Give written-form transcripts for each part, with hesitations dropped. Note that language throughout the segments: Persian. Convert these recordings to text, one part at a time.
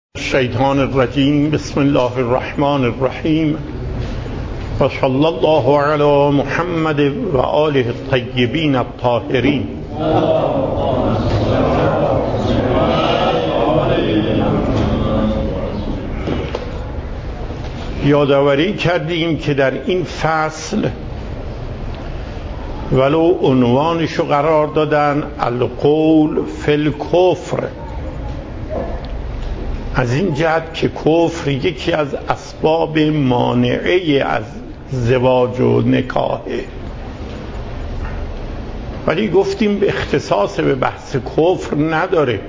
الشیطان الرجیم. بسم الله الرحمن الرحیم و صلی الله علی محمد و آله الطیبین الطاهرین. یادآوری کردیم که در این فصل ولو عنوانشو قرار دادن القول فی الکفر، از این جهت که کفر یکی از اسباب مانعه از زواج و نکاحه، ولی گفتیم به اختصاص به بحث کفر نداره.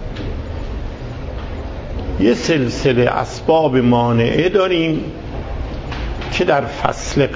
یه سلسله اسباب مانعه داریم که در فصل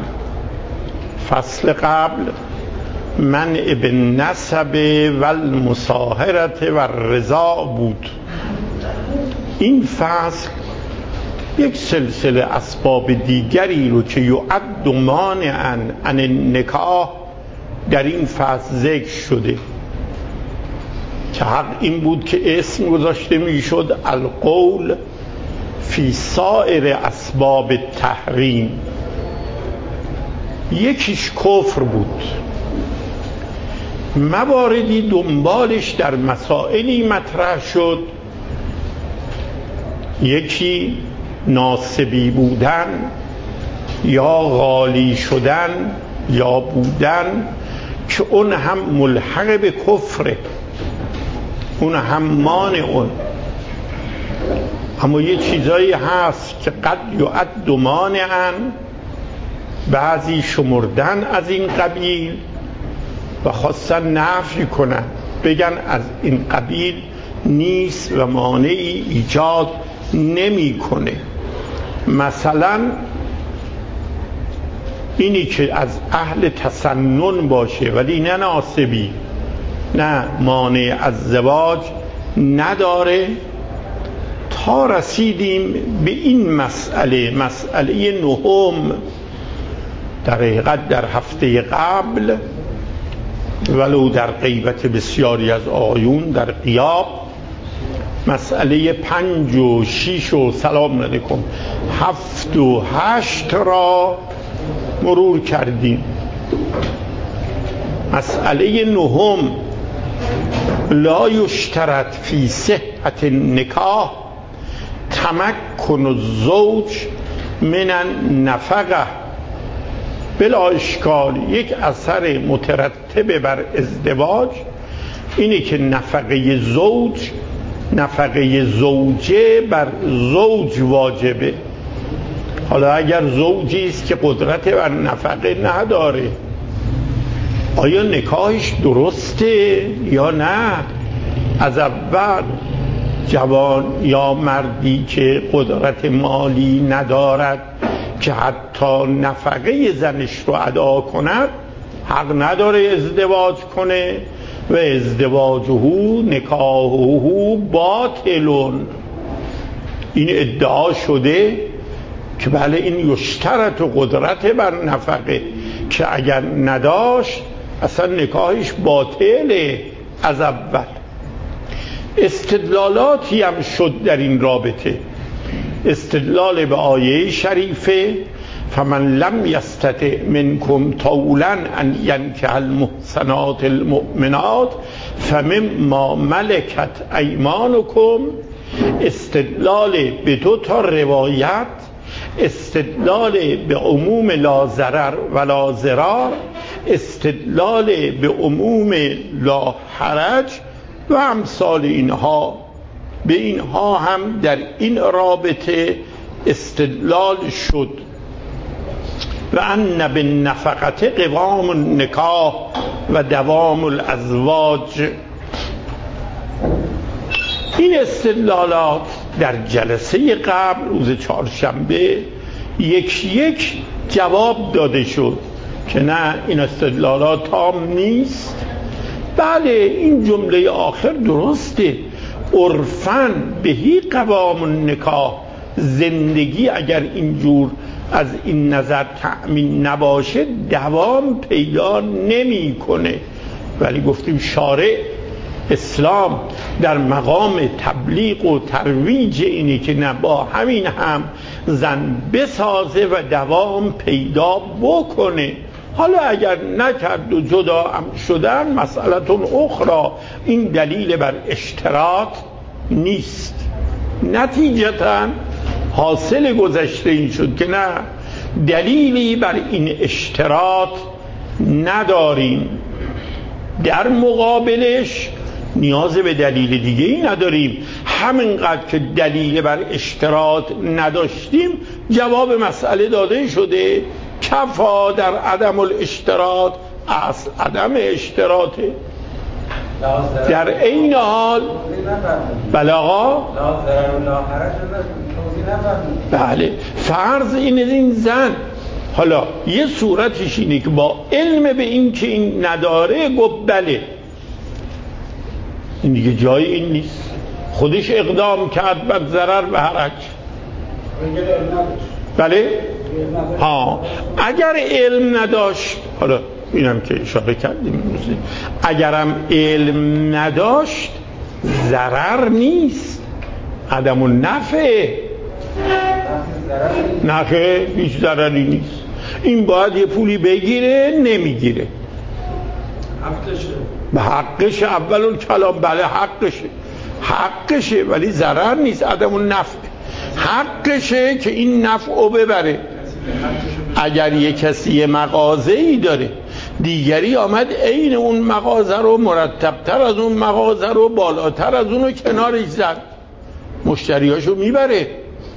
قبل منع بالنسب و المصاهرت و الرضاع بود. این فصل یک سلسله اسباب دیگری رو که یعد مانعا عن النکاح در این فصل ذکر شده که حق این بود که اسم گذاشته میشد القول فی سایر اسباب تحریم. یکیش کفر بود، مواردی دنبالش در مسائلی مطرح شد. یکی ناسبی بودن یا غالی شدن یا بودن که اون هم ملحق به کفره، اون هم مانع اون. اما یه چیزایی هست که قد یعد مانعا، بعضی شمردن از این قبیل و خواستن نفی کنن، بگن از این قبیل نیست و مانعی ایجاد نمی کنه. مثلا اینی که از اهل تسنن باشه ولی نه ناسبی، نه مانع از زواج نداره، تا رسیدیم به این مسئله نهم. در حقیقت در هفته قبل ولو در غیبت بسیاری از آیون در غیاب مسئله 5 و 6 و سلام علیکم 7 و 8 را مرور کردیم. مسئله نهم لا یشترط فی صحت النکاح تمکن الزوج من النفقه بلا اشکال. یک اثر مترتب بر ازدواج اینه که نفقه زوجه بر زوج واجبه. حالا اگر زوجی است که قدرت بر نفقه نداره، آیا نکاحش درسته یا نه؟ از اول جوان یا مردی که قدرت مالی ندارد که حتی نفقه زنش رو ادا کند حق نداره ازدواج کنه و ازدواجه نکاحه باطلون. این ادعا شده که بله این یشترط و قدرت بر نفقه که اگر نداشت اصلا نکاحش باطله از اول. استدلالاتی هم شد در این رابطه، استدلال به آیه شریفه فمن لم یستطع منکم طولا ان ینکح المحصنات المؤمنات فمما ملکت ایمانکم. استدلال به 2 تا روایت، استدلال به عموم لا ضرر ولا ضرار، استدلال به عموم لا حرج و امثال اینها. به اینها هم در این رابطه استدلال شد. و ان بالنفقه قوام النکاح و دوام الازواج. این استدلالات در جلسه قبل روز چهارشنبه یک جواب داده شد که نه این استدلالات تام نیست. بله این جمله آخر درسته، عرفاً بهی قوام النکاح، زندگی اگر اینجور از این نظر تأمین نباشه دوام پیدا نمی کنه. ولی گفتیم شارع اسلام در مقام تبلیغ و ترویج اینه که نه با همین هم زن بسازه و دوام پیدا بکنه. حالا اگر نکرد و جدا هم شدن مسئلتون اخرى، این دلیل بر اشتراط نیست. نتیجتا حاصل گذشته این شد که نه دلیلی بر این اشتراط نداریم، در مقابلش نیاز به دلیل دیگه ای نداریم. همینقدر که دلیل بر اشتراط نداشتیم جواب مسئله داده شده. کفا در عدم الاشتراط، اصل عدم اشتراطه. در این حال بله آقا، بله فرض این زن، حالا یه صورتش اینه که با علم به این که این نداره گفت بله، این دیگه جای این نیست، خودش اقدام کرد بر ضرر و حرج. بله ها، اگر علم نداشت، حالا اینم که اشاره کردیم، اگرم علم نداشت ضرر نیست، عدم النفع، نخه هیچ ضرری نیست. این باید یه پولی بگیره، نمیگیره، به حقش اول الکلام، بله حقشه ولی ضرر نیست، عدم النفع، حقشه که این نفعو ببره. اگر یه کسی مغازه‌ای داره، دیگری آمد عین اون مغازه رو مرتبتر از اون مغازه رو بالاتر از اون رو کنارش زد، مشتریاشو میبره،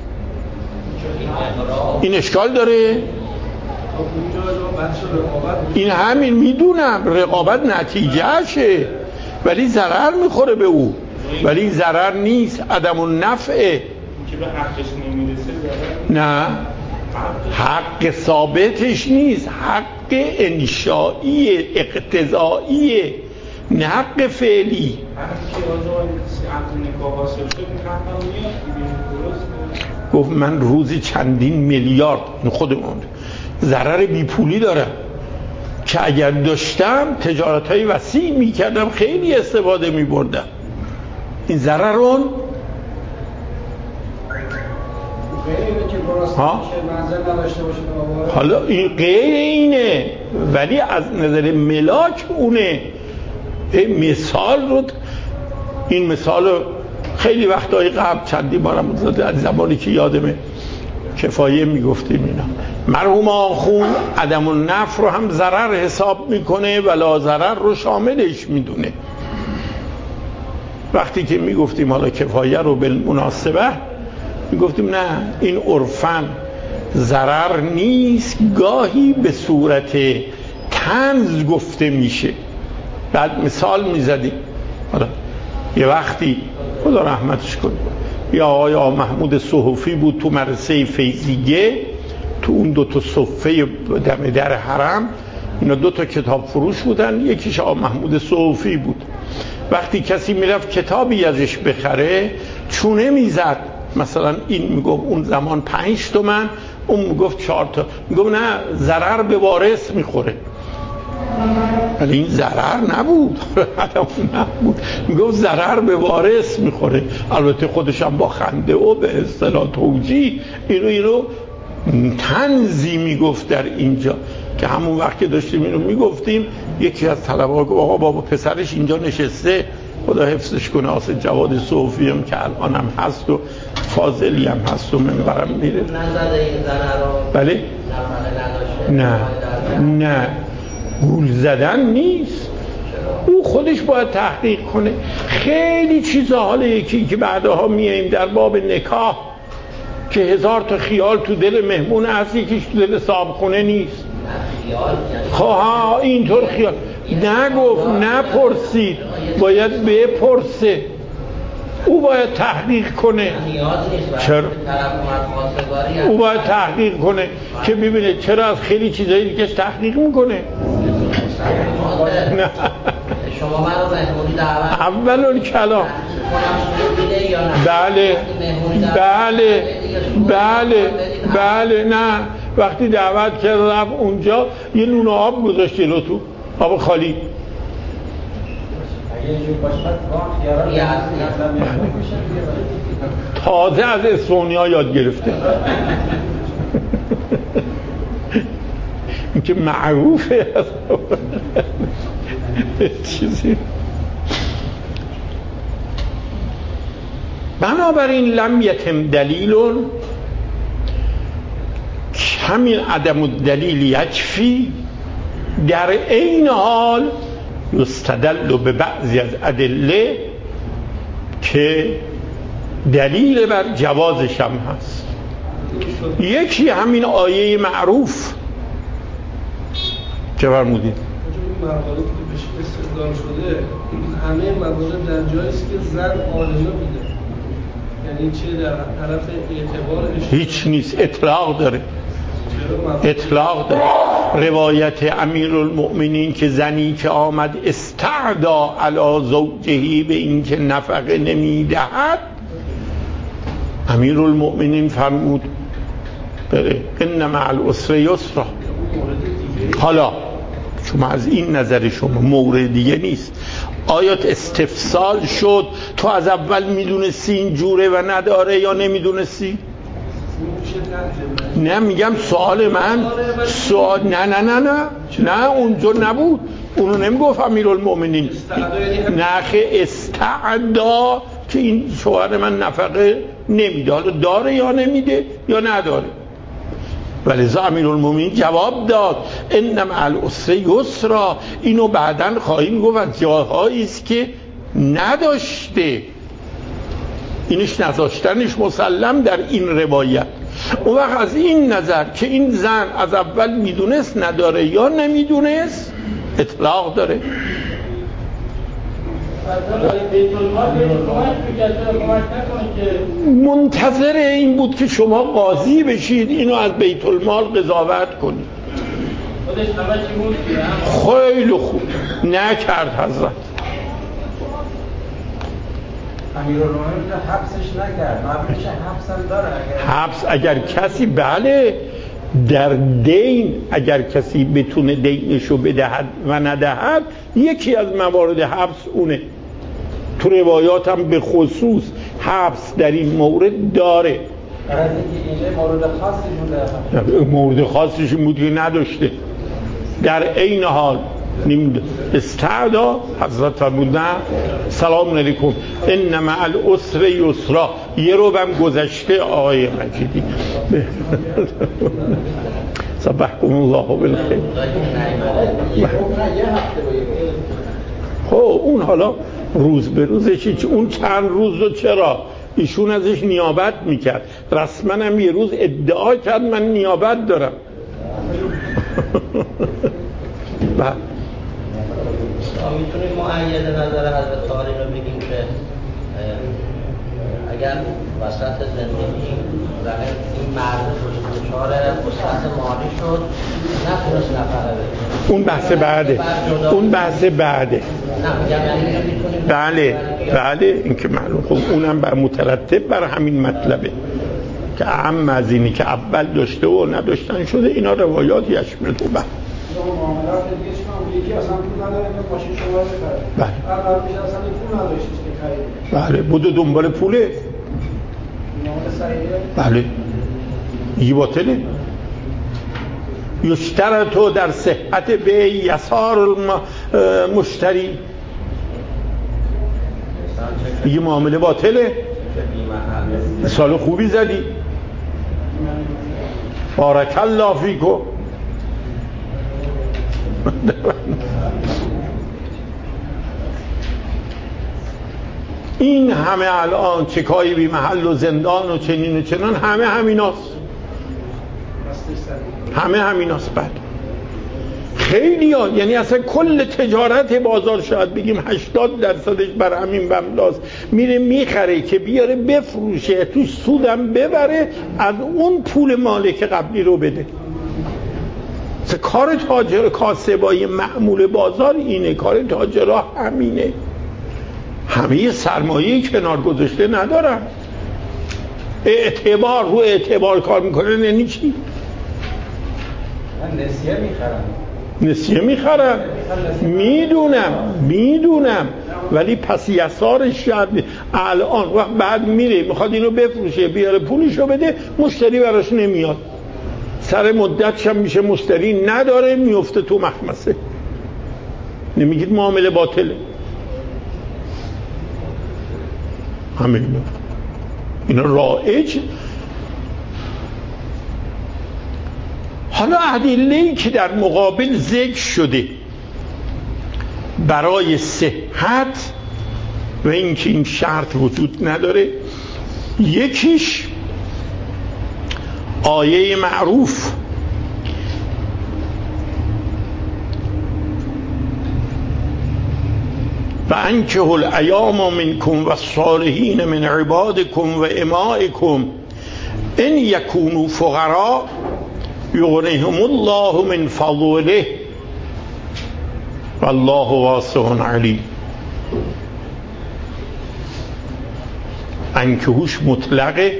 این اشکال داره؟ این همین میدونم رقابت نتیجهشه، ولی ضرر میخوره به او، ولی ضرر نیست، عدم النفعه. نه حق ثابتش نیست، حق انشایی اقتضایی، نه حق فعلی. گفت من روزی چندین میلیارد، خودمون ضرر بی پولی دارم که اگر داشتم تجارت‌های وسیع میکردم، خیلی استفاده میبردم. این ضرر اون حالا این غیر اینه، ولی از نظر ملاک اونه. مثال رو، این مثال رو خیلی وقتهای قبل چندی بارم از زمانی که یادمه کفایه میگفتیم اینا، مرحوم آخون عدم النفع رو هم ضرر حساب میکنه و لا ضرر رو شاملش میدونه. وقتی که میگفتیم حالا کفایه رو بالمناسبه میگفتیم نه این عرفاً ضرر نیست، گاهی به صورت طنز گفته میشه. بعد مثال میزدیم، یه وقتی خدا رحمتش کنه یا آقای محمود صحفی بود تو مدرسه فیضیه، تو اون دو تا صفه دم در حرم، اینا دو تا کتاب فروش بودن، یکیش آقای محمود صحفی بود. وقتی کسی میرفت کتابی ازش بخره چونه میزد، مثلا این میگفت اون زمان 5 تومن، اون میگفت 4 تا، میگفت نه ضرر به وارث میخوره، ولی این ضرر نبود، میگفت ضرر به وارث میخوره. البته خودش هم با خنده و به اصطلاح توجیه اینو طنزی میگفت در اینجا، که همون وقت که داشتیم اینو میگفتیم یکی از طلبه‌ها گفت آقا بابا پسرش اینجا نشسته، خدا حفظش کنه، آسد جواد صوفی هم که الان هم هست و فاضلی هم هست و منبرم میره. بله؟ نه گول زدن نیست، او خودش باید تحقیق کنه. خیلی چیزا، حالا یکی که بعدها میاییم در باب نکاح که 1000 تا خیال تو دل مهمون هست، یکیش تو دل صاحب خونه نیست. خواه اینطور خیال نگفت، نپرسید، باید بپرسه، او باید تحقیق کنه. چرا؟ او باید تحقیق کنه که ببینه چرا از خیلی چیزایی دیگه تحقیق میکنه. نه شما منو مهمونی دعوت اول الکلام، بله نه وقتی دعوت کرد رفت اونجا یه نون آب گذاشت جلو، تو آب خالی، تازه از استونیا یاد گرفته. این که معروفه چیزی. بنابراین لم یتم دلیل، همین عدم الدلیل یکفی، در این حال یستدل به بعضی از ادله که دلیل بر جوازش هم هست. یکی همین آیه معروف چه فرمودید؟ این مواردی که بهش استدلال شده همه موارد در جایی است که زن عالمه بوده، یعنی چه در طرف اعتبارش هیچ نیست، اطلاق داره. اطلاق داره. روایت امیرالمؤمنین که زنی که آمد استعدا علی زوجهی، به این که نفقه نمیدهد، امیرالمؤمنین فرمود ان مع العسر یسرا. حالا شما از این نظر شما مورد دیگه نیست. آیات استفسال شد تو از اول میدونستی این جوره و نداره یا نمیدونستی؟ نه میگم سوال من سوال نه اونجا نبود، اونو نمیگفت امیرالمؤمنین. نخه استعدا که این شوهر من نفقه نمیده، حالا داره یا نمیده یا نداره. ولذا امیرالمؤمنین جواب داد ان مع العسر یسرا. اینو بعدن خواهیم گفت از جاهایی است که نداشته، اینش نداشتنش مسلم در این روایت. اون وقت از این نظر که این زن از اول میدونست نداره یا نمیدونست، اطلاق داره. منتظر این بود که شما قاضی بشید اینو از بیت المال قضاوت کنید. خیلی خوب نکرد حضرت. امیرالمؤمنین حبسش نکرد، مبلغش حبس هم داره. حبس اگر کسی بله در دین، اگر کسی بتونه دینشو بدهد و ندهد، یکی از موارد حبس اونه. تو روایات هم به خصوص حبس در این مورد داره. از اینکه این مورد خاصی بوده، مورد خاصش بودی نداشته. در این حال استعدا حضرت فرمودن سلام علیکم ان مع العسر یسرا. یه رو بم گذشته آقای مجیدی. صبحکم الله بالخیر. خب اون حالا روز به روزش، اون چند روز رو چرا ایشون ازش نیابت میکرد، رسما هم یه روز ادعا کرد من نیابت دارم. میتونیم مؤید نظر حضرت طاهری رو بگیم که اگر وسط زندگی این مرد دچار وسعت مالی شد نتونست نفقه بده، اون بحث بعده. بله این که معلوم. خب اونم بر مترتب بر همین مطلبه که اهم از اینی که اول داشته و نداشتن شده. اینا روایات یشمل و بعد معاملات دیگه شما یکی اصلا پول نداره که ماشین شما رو بخره. بعد میشه اصلا پول نداشت که خرید. بله بودو دنبال پوله. بله یه باطله. یشترطو در صحت بیع یسار مشتری. یه معامله باطله. مثال خوبی زدی. بارک الله فیکو. این همه الان چکایی بی محل و زندان و چنین و چنان همه همیناست. بعد خیلی ها، یعنی اصلا کل تجارت بازار شاید بگیم 80%ش بر همین مبناست. میره میخره که بیاره بفروشه، توش سودم ببره، از اون پول مالک قبلی رو بده. کار تاجر کاسبای معمول بازار اینه، کار تاجرها همینه. همه سرمایه‌ای کنار گذاشته ندارن، رو اعتبار کار میکنه. یعنی چی؟ من نسیه میخرم. نسیه میخرن. میدونم ولی پس یسارش شد الان وقت بعد میره میخواد اینو بفروشه بیاره پولشو بده، مشتری براش نمیاد، سر مدتش هم میشه مشتری نداره، میفته تو مخمسه. نمیگید معامله باطله؟ همه اینا رایج. حالا ادله‌ای که در مقابل ذکر شده برای صحت و اینکه این شرط وجود نداره، یکیش آیه معروف و انکحوا الایام منکم و الصالحین من عبادکم و امائکم ان یکونوا فقراء یغنیهم الله من فضله والله واسع علیم. انکحوش مطلقه،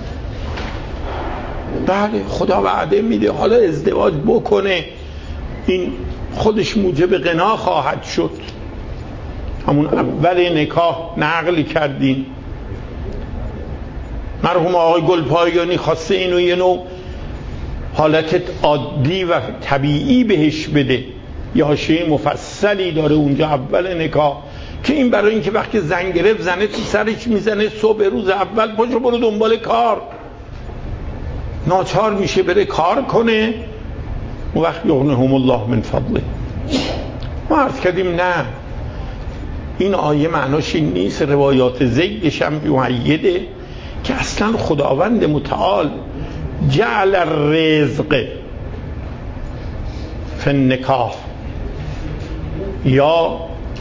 بله خدا وعده میده حالا ازدواج بکنه این خودش موجب غنا خواهد شد. همون اول نکاح نقل کردیم مرحوم آقای گلپایگانی خواسته اینو یه نوع حالت عادی و طبیعی بهش بده، یه حاشیه مفصلی داره اونجا اول نکاح که این برای اینکه وقتی زن گرفت زنه تو سرش میزنه صبح روز اول پاشو برو دنبال کار، ناچار میشه بره کار کنه، اون وقت یغنیهم الله من فضله. ما عرض کردیم نه این آیه معناش این نیست، روایات زیدش هم مؤیده که اصلا خداوند متعال جعل الرزق فی النکاح یا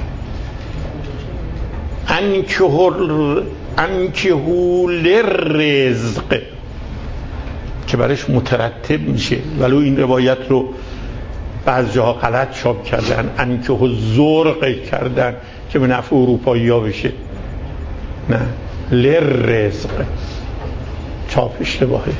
انکحوا للرزق که برش مترتب میشه، ولو این روایت رو بعض جاها غلط چاپ کردن، انکحوا الزرق کردن که به نفع اروپایی ها بشه، نه للرزق چاپ اشتباهه.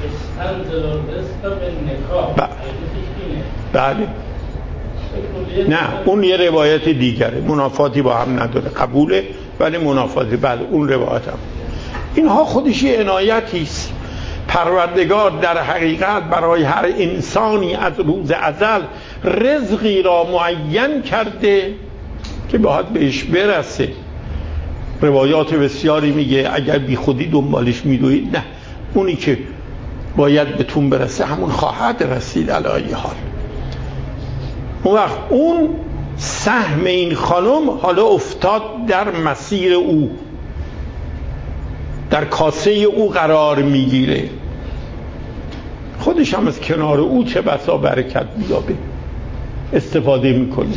بله نه اون یه روایت دیگره، منافاتی با هم نداره، قبوله ولی منافاتی. بله اون روایت هم اینها خودش یه عنایتی است. پروردگار در حقیقت برای هر انسانی از روز ازل رزقی را معین کرده که باید بهش برسه. روایات بسیاری میگه اگر بی خودی دنبالش میدوید، نه اونی که باید بهتون برسه همون خواهد رسید علی حال. اون وقت اون سهم این خانم حالا افتاد در مسیر او، در کاسه او قرار میگیره، خودش هم از کنار او چه بسا برکت بیابه استفاده میکنه.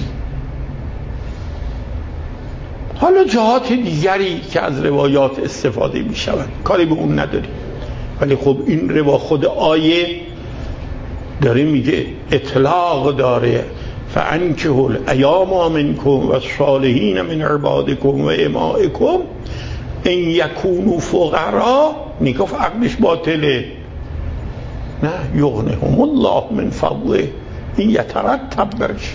حالا جهات دیگری که از روایات استفاده میشود کاری به اون نداری، ولی خب این خود آیه داره میگه اطلاق داره فانکحوا الایام منکم و الصالحین من عبادکم و امائکم ان یکونوا فقراء، نگفت عقلش باطله، نه یغنیهم الله من فضله، این یترتب برش.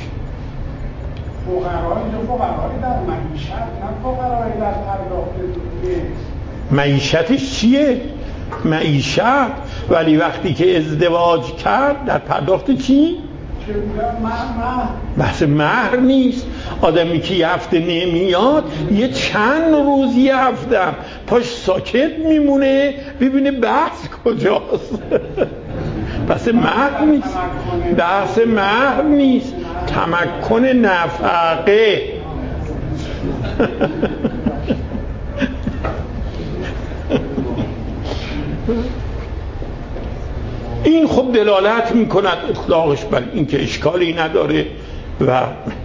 فقرایی در معیشت نه فقرایی در پرداخت. معیشتش چیه؟ معیشت، ولی وقتی که ازدواج کرد در پرداخت چی؟ بحث مهر نیست. آدمی که یه هفته نمیاد یه چند روز یه هفته پاش ساکت میمونه ببینه بحث کجاست. بحث مهر نیست، بحث مهر نیست، تمکن نفقه. این خب دلالت میکند اطلاقش بر این که اشکالی نداره. و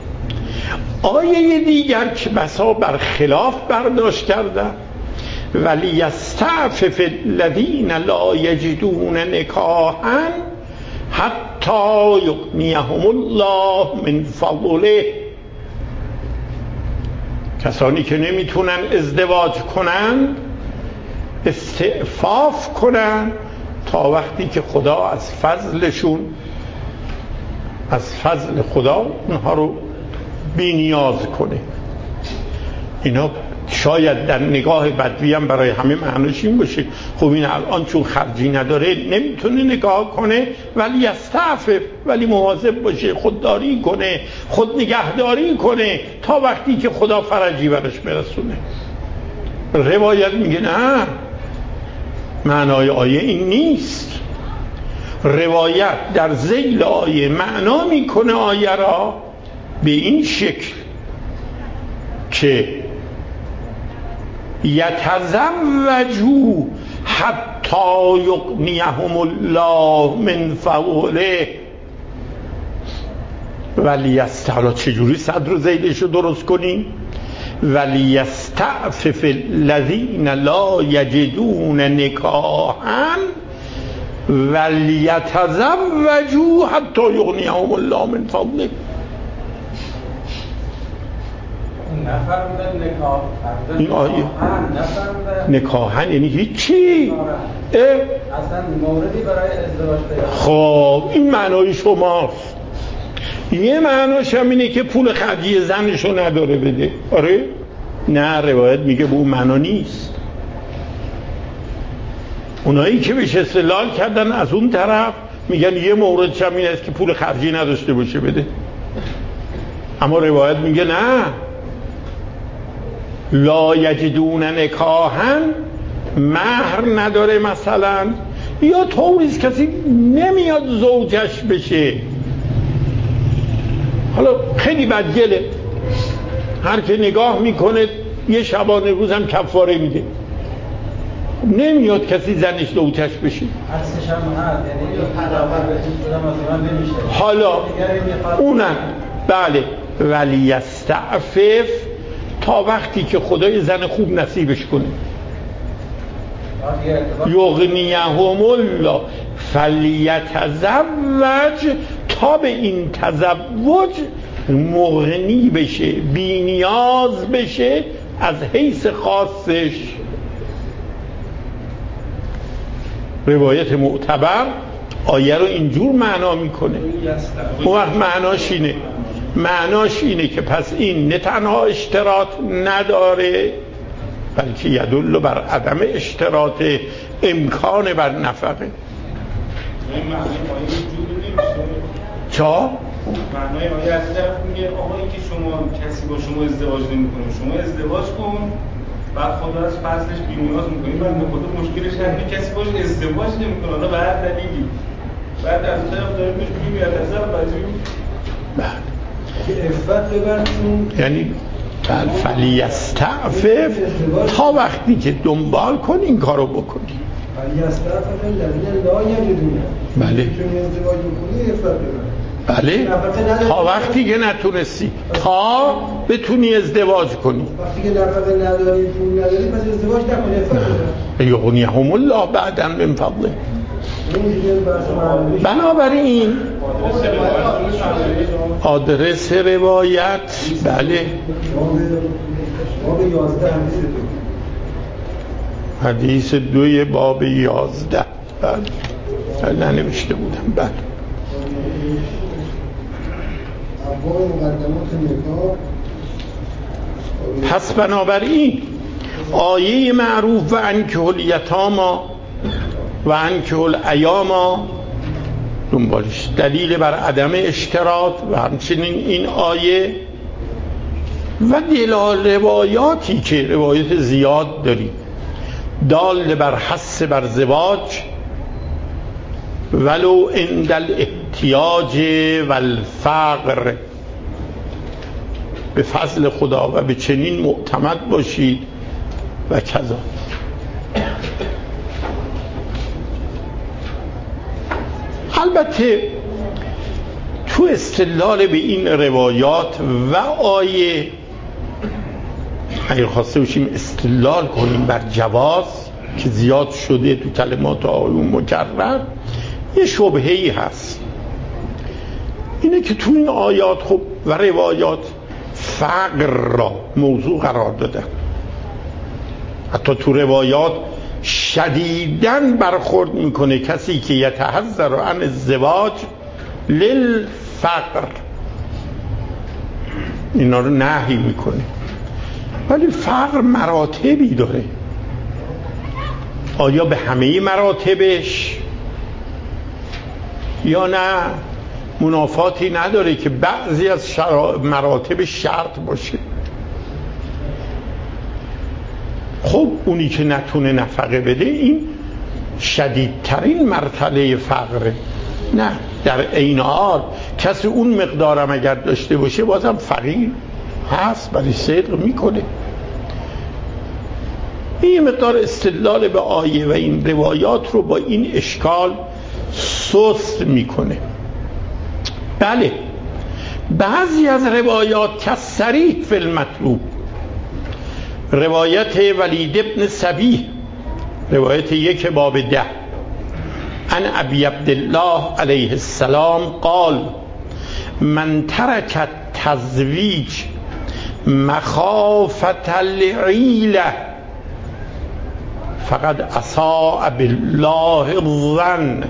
آیه دیگر که بسا بر خلاف برداشت کرده ولی یستعفف الذین لا یجدون نکاحا حتی یغنیهم الله من فضله، کسانی که نمیتونن ازدواج کنن استعفاف کنن تا وقتی که خدا از فضلشون از فضل خدا اونها رو بی نیاز کنه. اینا شاید در نگاه بدوی هم برای همه معنیش این باشه خب این الان چون خرجی نداره نمیتونه نگاه کنه، ولی استعفف، ولی مواظب باشه، خودداری کنه، خود نگهداری کنه تا وقتی که خدا فرجی برش برسونه. روایت میگه نه، معنای آیه این نیست. روایت در ذیل آیه معنا میکنه آیه را به این شکل که یتزوجوا حتی یغنیهم الله من فضله ولیستعفف. چجوری صدر و ذیلش رو درست کنیم؟ ولیستعفف الذین لا یجدون نکاحا ولیتزوجوا حتی یغنیهم الله من فضله. این آیه نکاحن یعنی هیچی، اصلا موردی برای ازدواج پیدا. خب این معنای شماست. یه معناش هم اینه که پول خرجی زنشو نداره بده. آره نه، روایت میگه به اون معنا نیست. اونایی که بهش استدلال کردن از اون طرف میگن یه موردش هم این است که پول خرجی نداشته باشه بده. اما روایت میگه نه، لا یجدون نکاحا، مهر نداره مثلا، یا طوریست کسی نمیاد زوجش بشه. حالا خیلی بدگله، هر که نگاه میکنه یه شبانه روز هم کفاره میده، نمیاد کسی زنش زوجش بشه. حالا اونم بله، ولی استعفف تا وقتی که خدای زن خوب نصیبش کنه. یغنیهم الله فلیتزوج، تا به این تزوج مغنی بشه، بی نیاز بشه از حیث خاصش. روایت معتبر آیه رو اینجور معنا میکنه. اون وقت معناش اینه که پس این نه تنها اشتراط نداره بلکه یدل بر عدم اشتراط امکان بر نفقه. چا؟ معنای آیه از طرف میگه آقایی که شما کسی با شما ازدواج نمیکنه، شما ازدواج کن، بعد خدا از فضلش بی‌نیاز میکنی، بعد به خدا مشکلش همین کسی باش ازدواج نمیکنه، حالا به هر دلیلی، بعد از طرف داره بهش میگه از که عفت ببرشون، یعنی فلیستعفف، تا وقتی که دنبال کن این کارو بکنی. فلیستعفف الذین لا یجدون، بله چون ازدواج میکنی عفت ببر. بله، تا وقتی که نتونستی، تا بتونی ازدواج کنی. وقتی که نفقه نداری، پول نداری، پس ازدواج نکنی، عفت ببر. یغنیهم الله بعدا من فضله. بنابراین آدرس روایت بله حدیث 2 باب 11 بله ننوشته بودم. بله پس بنابراین آیه معروف و انکحوا الیتاما و انکحوا الایاما دنبالش دلیل بر عدم اشتراط و همچنین این آیه و دلال روایاتی که روایت زیاد داریم دال بر حث بر زواج ولو عند الاحتیاج و الفقر، به فضل خدا و به چنین معتمد باشید و کذا. البته تو استدلال به این روایات و آیه اگر خواسته باشیم استدلال کنیم بر جواز که زیاد شده تو کلمات آیون مکرر، یه شبهه‌ای هست، اینه که تو این آیات خب و روایات فقر را موضوع قرار دادن. حتی تو روایات شدیداً برخورد میکنه کسی که یتحذر عن الزواج للفقر، اینا رو نهی میکنه. ولی فقر مراتبی داره. آیا به همه مراتبش یا نه منافاتی نداره که بعضی از مراتب شرط باشه؟ خب اونی که نتونه نفقه بده این شدیدترین مرتبه فقره. نه، در عین حال کسی اون مقدارم اگر داشته باشه بازم فقیر هست، ولی صدق میکنه. این مقدار استدلال به آیه و این روایات رو با این اشکال سست میکنه. بله، بعضی از روایات کالصریح فی المطلوب، روایت ولید ابن سبیح، روایت 1 باب 10 عن ابی عبدالله علیه السلام قال من ترک التزویج مخافة العیلة فقد اساء بالله الظن.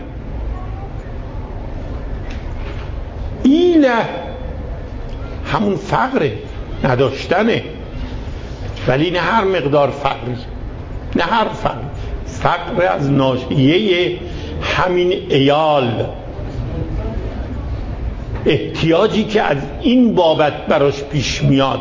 ایله همون فقره، نداشتنه، ولی نه هر مقدار فقری، نه هر فقر از ناحیه همین عیال، احتیاجی که از این بابت براش پیش میاد.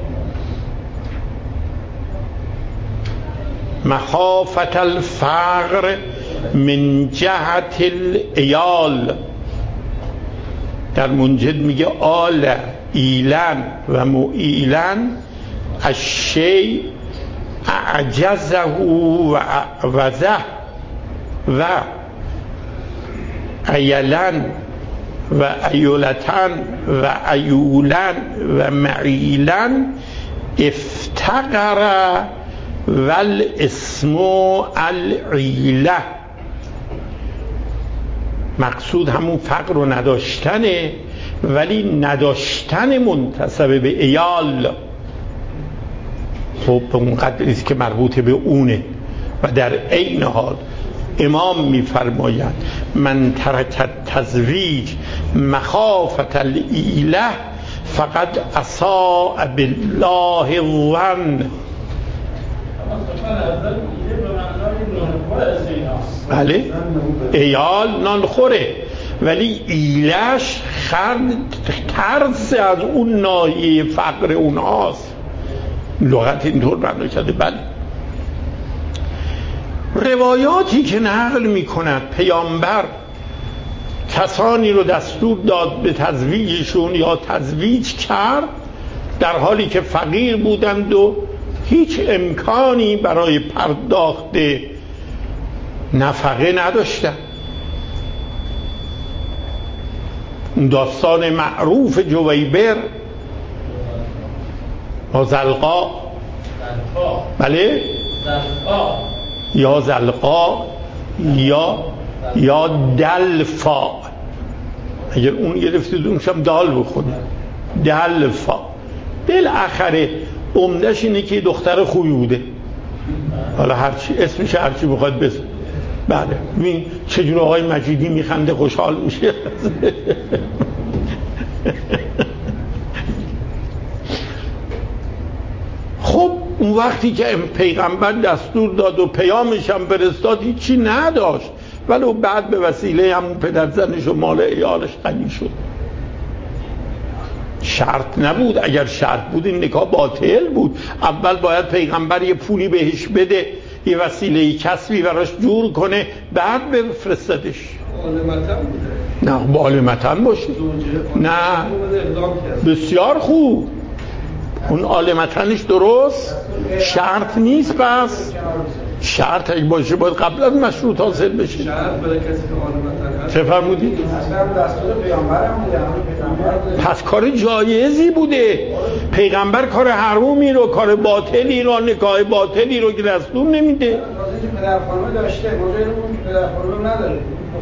مخافة الفقر من جهت العیال، در منجد میگه آل ایلن و معیلن الشیء اعجزه و اعوزه و ایلن و ایولتن و ایولن و معیلن افتقر والاسم العیله. مقصود همون فقر و نداشتنه، ولی نداشتن منتسب به عیال خب به اون قدریست که مربوط به اونه. و در عین حال امام میفرماید من ترک التزویج مخافة العیله فقد اساء بالله الظن. بله، عیال نانخوره، ولی ایلش ترس از اون ناحیه فقر اونهاست. لغت اینطور معنی کرده. بله، روایاتی که نقل میکند پیامبر کسانی رو دستور داد به تزویجشون یا تزویج کرد در حالی که فقیر بودند و هیچ امکانی برای پرداخت نفقه نداشتند. داستان معروف جویبر و زلقا، بله، یا زلقا یا دلفا، اگر اون گرفتید اونش هم دال بخونید، دلفا. بالاخره عمدش اینه که دختر خوبی بوده، حالا هرچی اسمش هرچی بخواد بزن. بله، ببین چجور آقای مجیدی میخنده خوشحال میشه. خب اون وقتی که پیغمبر دستور داد و پیامش هم فرستاد هیچی نداشت، ولی بعد به وسیله همون پدرزنش و مال عیالش غنی شد. شرط نبود. اگر شرط بود این نکاح باطل بود. اول باید پیغمبر یه پولی بهش بده، یه وسیله کسبی براش جور کنه، بعد بفرستدش. نه عالمتن باشه. نه بسیار خوب، اون عالمتنش درست، شرط نیست. پس شرط اگه باشه باید قبل از مشروط حاصل بشه. شرط برای کسی که عالمتن هست. چه فرمودید؟ دستور پیامبرم بوده. پس کار جایزی بوده. پیغمبر کار حرومی رو، کار باطلی رو، نکاح باطلی رو که دستور نمیده. پدر خانم داشته، موجود اون پدر خانم نداره.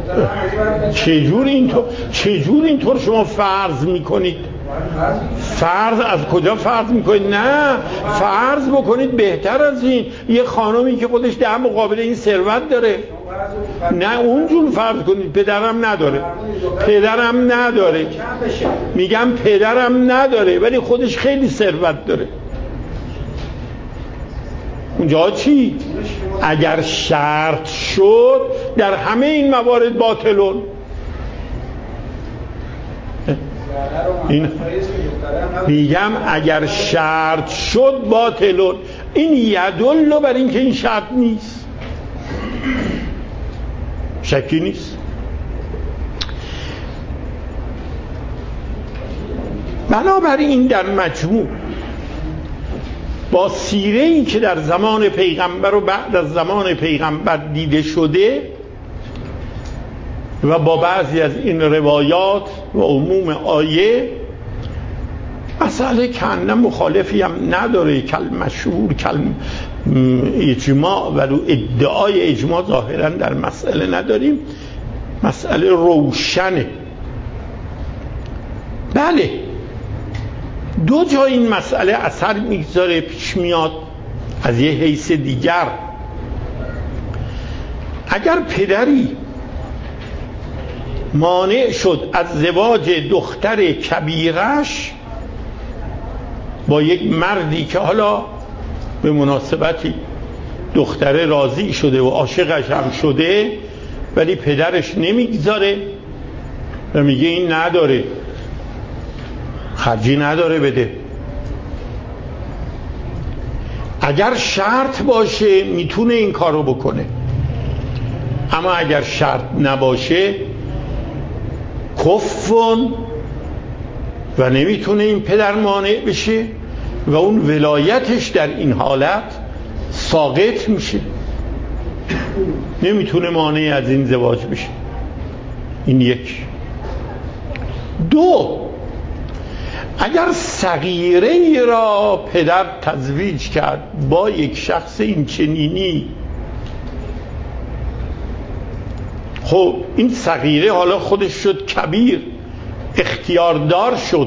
چجور اینطور شما فرض میکنید؟ فرض از کجا فرض میکنید؟ نه، فرض بکنید بهتر از این. یه خانمی که خودش در مقابل این ثروت داره. فرض نه اونجور فرض کنید پدرم نداره، پدرم نداره، میگم پدرم نداره ولی خودش خیلی ثروت داره. اونجا چی؟ اگر شرط شد در همه این موارد باطلون. این میگم اگر شرط شد باطلون. این یدل بر این که این شرط نیست، شکی نیست. بنابراین در مجموع با سیره‌ای که در زمان پیغمبر و بعد از زمان پیغمبر دیده شده و با بعضی از این روایات و عموم آیه، مسئله کنه مخالفی هم نداره. کل مشهور کل اجماع ولو ادعای اجماع ظاهرا در مسئله نداریم، مسئله روشنه. بله دو جا این مسئله اثر میگذاره، پیش میاد از یه حیث دیگر. اگر پدری مانع شد از زواج دختر کبیرش با یک مردی که حالا به مناسبتی دختره راضی شده و عاشقش هم شده ولی پدرش نمیگذاره و میگه این نداره، خرجی نداره بده، اگر شرط باشه میتونه این کارو بکنه. اما اگر شرط نباشه کفن و نمیتونه این پدر مانع بشه و اون ولایتش در این حالت ساقط میشه، نمیتونه مانع از این زواج بشه. این یک. دو، اگر صغیره را پدر تزویج کرد با یک شخص این چنینی، خب این صغیره حالا خودش شد کبیر، اختیاردار شد.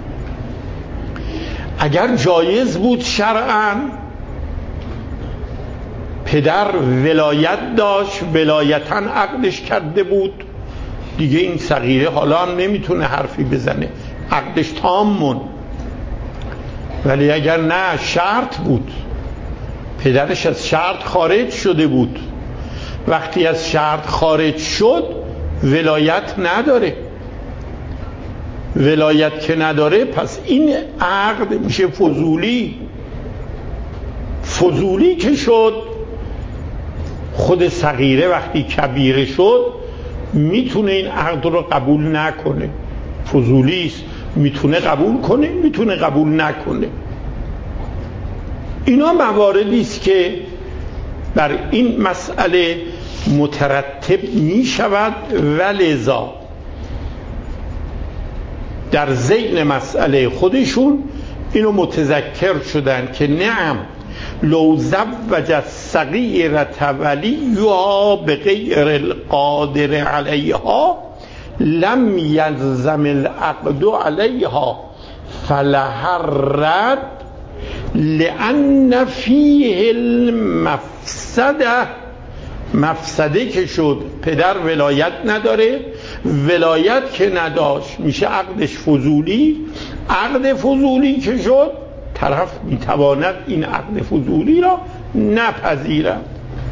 اگر جایز بود شرعاً پدر ولایت داشت، ولایتاً عقدش کرده بود، دیگه این صغیره حالا هم نمیتونه حرفی بزنه، عقدش تام. ولی اگر نه شرط بود، پدرش از شرط خارج شده بود، وقتی از شرط خارج شد ولایت نداره. ولایت که نداره پس این عقد میشه فضولی. فضولی که شد، خود صغیره وقتی کبیره شد میتونه این عقد رو قبول نکنه، فضولی است، میتونه قبول کنه میتونه قبول نکنه. اینا مواردی است که بر این مسئله مترتب می شود و لذا در ذهن مسئله خودشون اینو متذکر شدن که نعم لو زوج الصغیرة ولیها بغیر القادر علیها لم یلزم العقد علیها فلها الرد لأن فیه المفسده. مفسده که شد، پدر ولایت نداره، ولایت که نداشت میشه عقدش فضولی. عقد فضولی که شد طرف میتواند این عقد فضولی را نپذیرد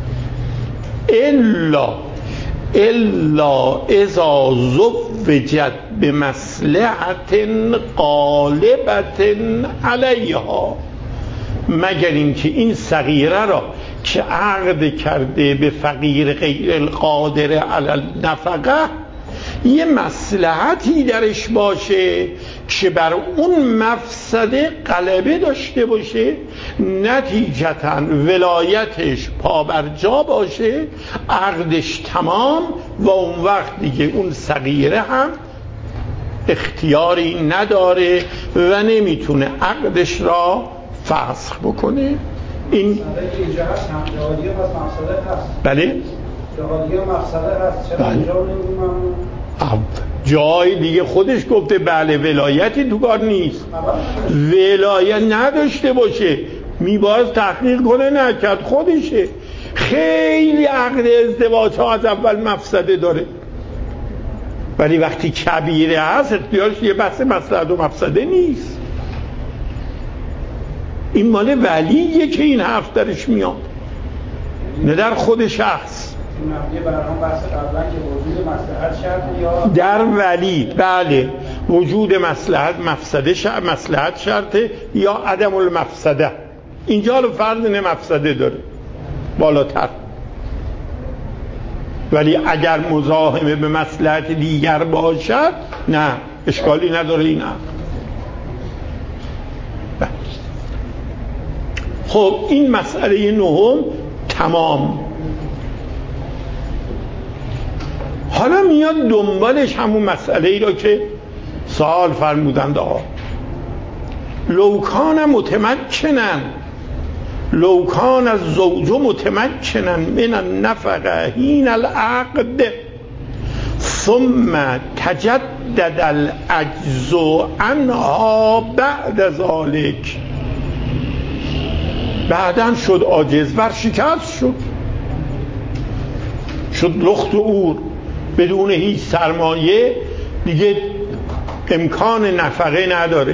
الا اذا زوجت بمصلحت غالبت علیها، مگر اینکه این صغیره را که عقد کرده به فقیر غیر القادر علی النفقه یه مصلحتی درش باشه که بر اون مفسده غلبه داشته باشه، نتیجتاً ولایتش پابرجا باشه، عقدش تمام و اون وقت دیگه اون صغیره هم اختیاری نداره و نمیتونه عقدش را فسخ بکنه. این اینجا هست هم جهادیه پس مفسده هست. بله جهادیه مفسده هست. چرا اینجا نمیدونم جای دیگه خودش گفته بله ولایتی تو کار نیست، ولایت نداشته باشه میباید تحقیق کنه، نکرد خودشه. خیلی عقد ازدواج ها از اول مفسده داره، ولی وقتی کبیره هست اختیارش یه بحث مصلحت و مفسده نیست. این مال ولیه که این حرف درش میاد، نه در خود شخص. مبنی بر آن بحث قبلا که وجود مصلحت شرط یا در ولی بله وجود مصلحت شرطه یا عدم المفسده. اینجا رو فرض مفسده داره بالاتر، ولی اگر مزاحمه به مصلحت دیگر باشد نه، اشکالی نداره این هم. خب این مسئله نهم تمام. حالا میاد دنبالش همون مسئله ای را که سوال فرمودند آقا لو کان متمکنن، لو کان الزوج متمکنن من النفقه حین العقد ثم تجدد العجز عنها بعد ذلك، بعدن شد عاجز، ورشکست شد لخت و اور، بدون هیچ سرمایه دیگه امکان نفقه نداره.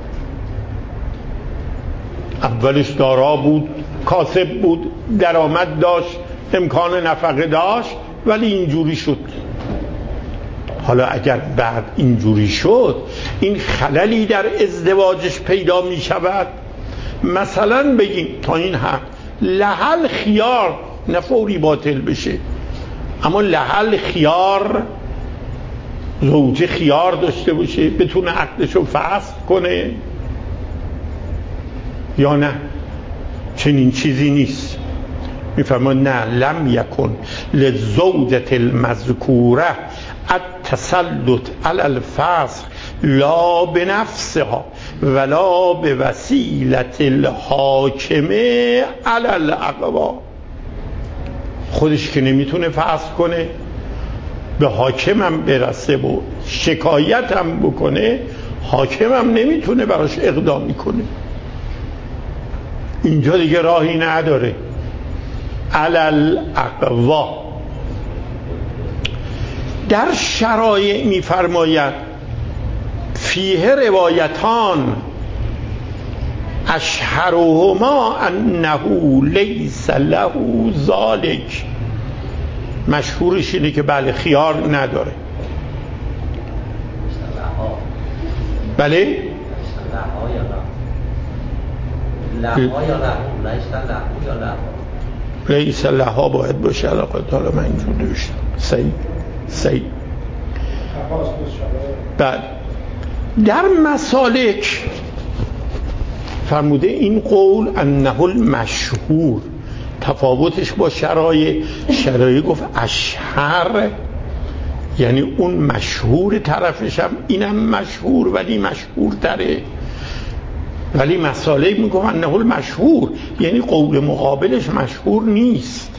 اولش دارا بود، کاسب بود، درآمد داشت، امکان نفقه داشت، ولی اینجوری شد. حالا اگر بعد اینجوری شد این خللی در ازدواجش پیدا می شود. مثلا بگیم تا این حد لحل خیار، نه فوری باطل بشه، اما لحل خیار، زوجه خیار داشته باشه بتونه عقدشو فسخ کنه یا نه، چنین چیزی نیست. میفرمان نه لم یکن للزوجة المذکوره التسلط علی الفسخ لا بنفسها ولا بوسیلة الحاکم علی الاقوا. خودش که نمیتونه فسخ کنه، به حاکمم برسه و شکایتم بکنه، حاکمم نمیتونه براش اقدامی کنه. اینجا دیگه راهی نداره. علل اقوا. در شرایع میفرماید فیه روایتان اشهرهما انه لیس له ذلک، مشهورش اینه که بله خیار نداره. بله لیس لها باید باشه علاقه. حالا من اینجور دوشتم صحیح. بعد در مسالک فرموده این قول انه المشهور، تفاوتش با شرایع گفت اشهر، یعنی اون مشهور طرفش هم اینم مشهور ولی مشهور تره، ولی مساله میگفت انه المشهور یعنی قول مقابلش مشهور نیست.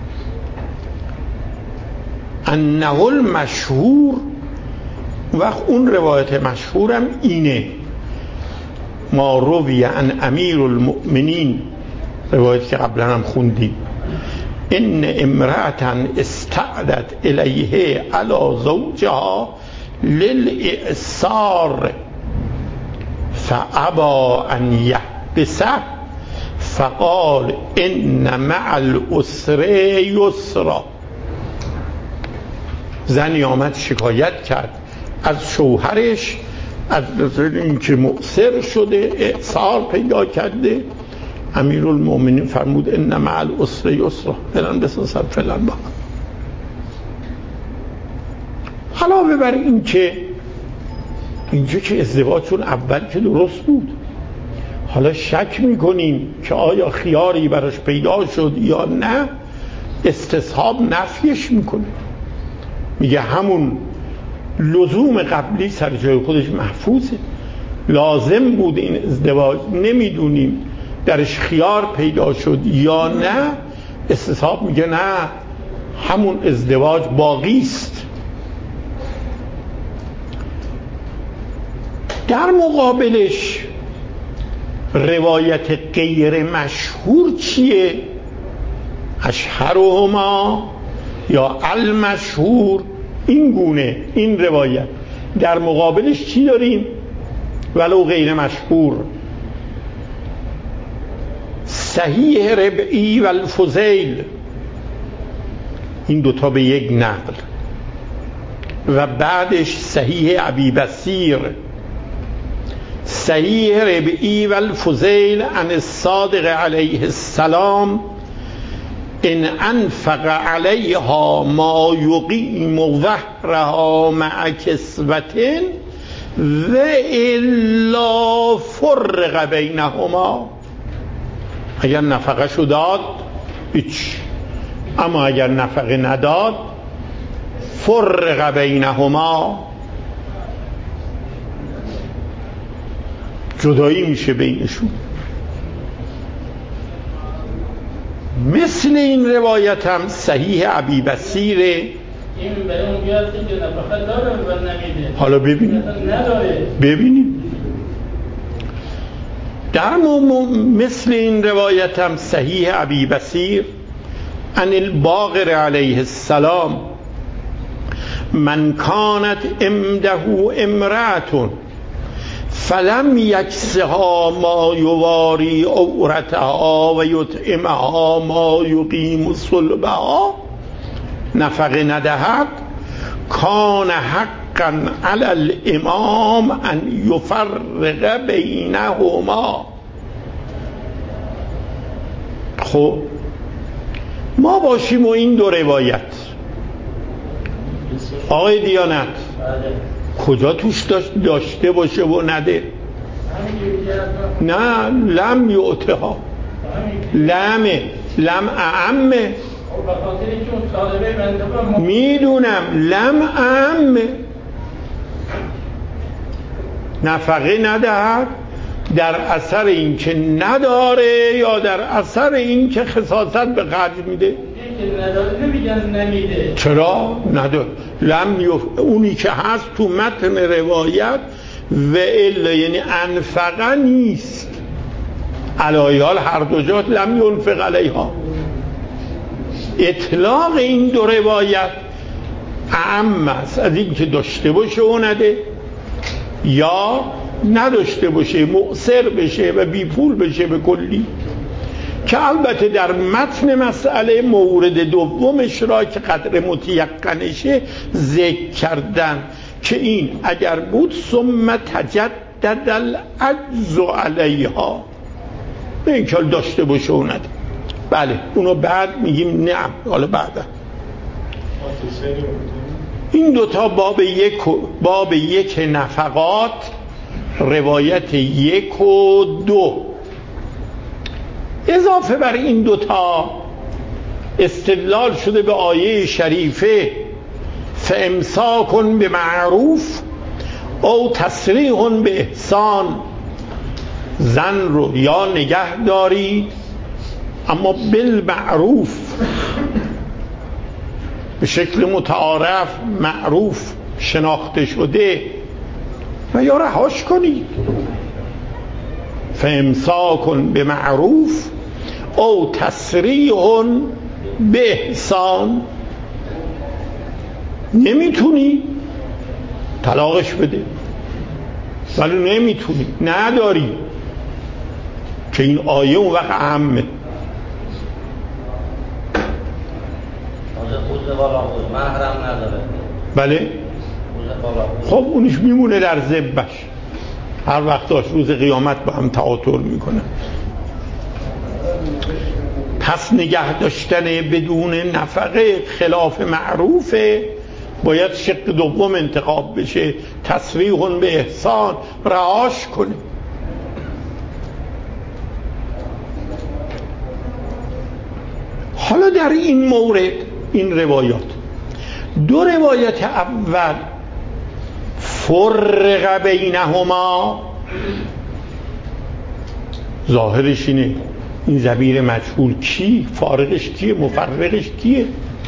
انه المشهور وقت اون روایت مشهورم اینه ما روی عن امیر المؤمنین، روایت که قبلا هم خوندیم، ان امرأة استعدت الیه علی زوجها للإعصار فابا ان یحبسه فقال ان مع العسر یسرا. زنی آمد شکایت کرد از شوهرش از اینکه مؤثر شده، اعصار پیدا کرده. امیرالمومنین فرمود ان مع العسر یسرا، فلان بسازد فلان با. علاوه بر این که اینجا که ازدواجشون اول که درست بود، حالا شک میکنیم که آیا خیاری براش پیدا شد یا نه، استصحاب نفیش میکنه، میگه همون لزوم قبلی سر جای خودش محفوظه، لازم بود این ازدواج، نمیدونیم درش خیار پیدا شد یا نه. استصحاب میگه نه، همون ازدواج باقی است. در مقابلش روایت غیر مشهور چیه؟ اشهرهما یا المشهور، این گونه این روایت. در مقابلش چی داریم؟ ولو غیر مشهور، صحیح ربعی و الفضیل، این دوتا به یک نقل، و بعدش صحیح ابی بصیر، صحیح ربعی و الفضیل عن الصادق علیه السلام ان انفق علیها ما یقیم ظهرها مع کسوة و الا فرق بینهما. اگر نفقه شو داد هیچ، اما اگر نفقه نداد فرق بینهما، جدایی میشه بینشون. مثل این روایت هم صحیح ابی بصیره. این به اون بیاد که نفقه داره و نمیده. حالا ببینیم در مثل این روایت هم صحیح ابی بصیر عن الباقر علیه السلام من کانت عنده امرأة فلم یکسها ما یواری عورتها و یطعمها ما یقیم صلبها، نفقه ندهد، کان حقا علی الامام ان یفرق بینهما. خب ما باشیم و این دو روایت، آقای دیانت کجا توش داشته باشه و نده؟ نه، لم یعطها، لم اعمه، میدونم لم اعمه، نفقه ندهد در اثر این که نداره یا در اثر این که خصاصت به خرج میده. چرا نداره؟ اونی که هست تو متن روایت و الا یعنی انفقه نیست، علایال هر دو جات لم ینفق علیها. اطلاق این دو روایت اعم است از این که داشته باشه و نده یا نداشته باشه، مؤثر بشه و بی پول بشه به کلی. که البته در متن مسئله مورد دومش را که قدر متیقنشه ذکر کردن که این اگر بود ثم تجدد العجز علیها، به این که داشته باشه و نده. بله اونو بعد میگیم نه، حالا بعدا. این دوتا باب یک نفقات، روایت 1 و 2. اضافه بر این دوتا استدلال شده به آیه شریفه فامساک بمعروف او تسریح به احسان، زن رو یا نگه دارید اما بالمعروف، به شکل متعارف معروف شناخته شده، و یا رهاش کنید. فامساک بمعروف او تسریح به احسان، نمیتونی طلاقش بده، ولی نمیتونی نداری، که این آیه اون وقت اهمه. محرم نداره. بله خب اونش میمونه در ذبش، هر وقت داشت روز قیامت با هم تعاطر میکنه. پس نگه داشتن بدون نفقه خلاف معروفه، باید شق دوم انتخاب بشه، تسریح به احسان، رعاش کنه. حالا در این مورد این روایات، دو روایت اول فرق بینهما، ظاهرش اینه این ضمیر مجهول کی؟ فارقش کیه؟ مفرقش کیه؟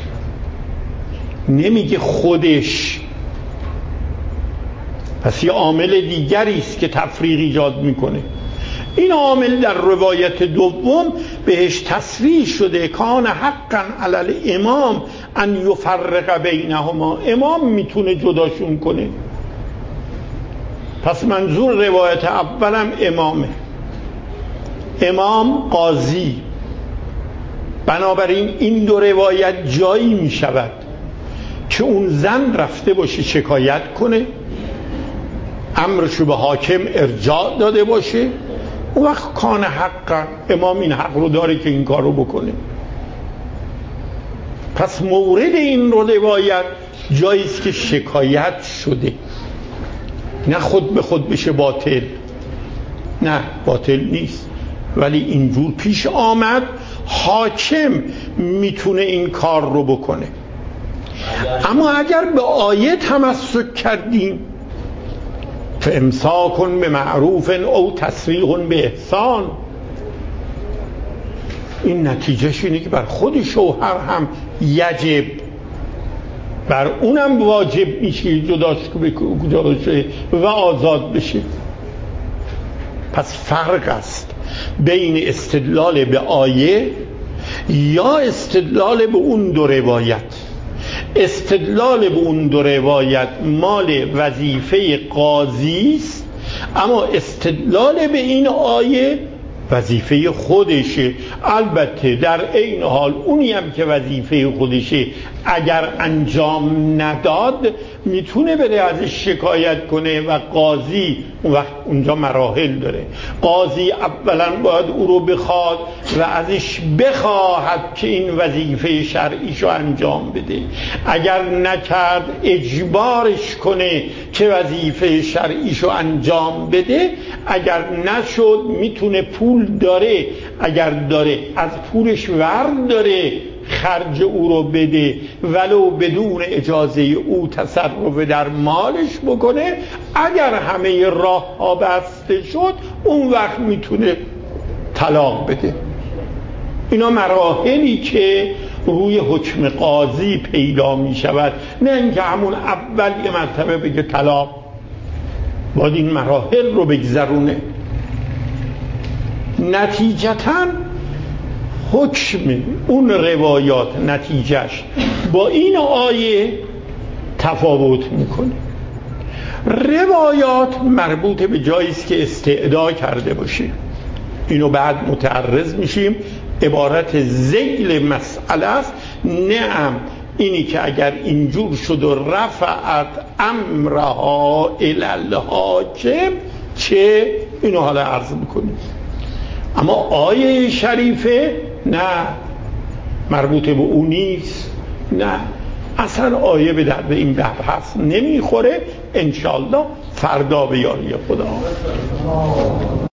نمیگه خودش، پس یه عامل دیگری است که تفریق ایجاد میکنه. این عامل در روایت دوم بهش تصریح شده کان حقا علی الامام ان یفرق بینهما، امام میتونه جداشون کنه. پس منظور روایت اولم امامه، امام قاضی. بنابراین این دو روایت جایی می شود که اون زن رفته باشه شکایت کنه، امرشو به حاکم ارجاع داده باشه، اون وقت کان حقا، امام این حق رو داره که این کار رو بکنه. پس مورد این روایت جاییست که شکایت شده، نه خود به خود بشه باطل، نه باطل نیست، ولی اینجور پیش آمد حاکم میتونه این کار رو بکنه. اما اگر به آیه تمسک کردیم فامساک بمعروف او تسریح باحسان، این نتیجهش اینه که بر خود شوهر هم یجب، بر اونم واجب میشه جداش بشه و آزاد بشه. پس فرق است بین استدلال به آیه یا استدلال به اون دو روایت. استدلال به اون دو روایت مال وظیفه قاضی است، اما استدلال به این آیه وظیفه خودشه. البته در این حال اونی هم که وظیفه خودشه اگر انجام نداد میتونه بره ازش شکایت کنه و قاضی اون وقت اونجا مراحل داره. قاضی اولا باید او رو بخواد و ازش بخواهد که این وظیفه شرعیشو انجام بده. اگر نکرد اجبارش کنه که وظیفه شرعیشو انجام بده. اگر نشد میتونه پول داره، اگر داره از پولش ورد داره خرج او رو بده، ولو بدون اجازه او تصرف در مالش بکنه. اگر همه راه ها بسته شد اون وقت میتونه طلاق بده. اینا مراحلی که روی حکم قاضی پیدا می شود، نه اینکه همون اول یه مرتبه بگه طلاق. باید این مراحل رو بگذرونه. نتیجتاً حکم اون روایات نتیجهش با این آیه تفاوت میکنه. روایات مربوط به جاییست که استعدا کرده باشه، اینو بعد متعرض میشیم. عبارت ذیل مسئله است. نعم اینی که اگر اینجور شد و رفعت امرها الی الحاکم چه، اینو حالا عرض میکنیم. اما آیه شریفه نه، مربوط به اون نیست، نه اصلا آیه به درد این بحث نمیخوره. انشالله فردا به یاری خدا.